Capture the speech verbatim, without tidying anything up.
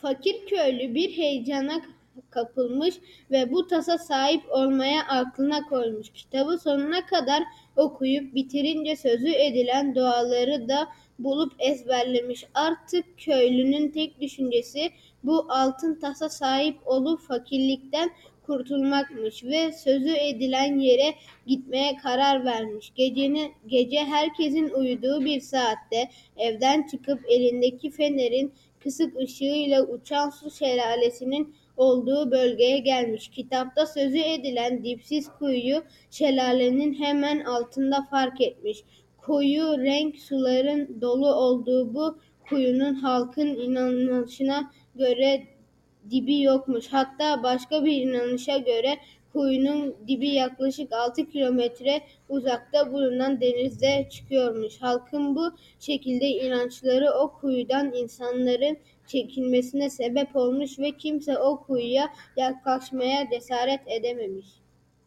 Fakir köylü bir heyecana kapılmış ve bu tasa sahip olmaya aklına koymuş. Kitabı sonuna kadar okuyup bitirince sözü edilen duaları da bulup ezberlemiş. Artık köylünün tek düşüncesi bu altın tasa sahip olup fakirlikten kurtulmakmış ve sözü edilen yere gitmeye karar vermiş. Gecenin, gece herkesin uyuduğu bir saatte evden çıkıp elindeki fenerin kısık ışığıyla uçan su şelalesinin olduğu bölgeye gelmiş. Kitapta sözü edilen dipsiz kuyuyu şelalenin hemen altında fark etmiş. Koyu renk suların dolu olduğu bu kuyunun halkın inanışına göre dibi yokmuş. Hatta başka bir inanışa göre kuyunun dibi yaklaşık altı kilometre uzakta bulunan denizde çıkıyormuş. Halkın bu şekilde inançları o kuyudan insanların çekilmesine sebep olmuş ve kimse o kuyuya yaklaşmaya cesaret edememiş.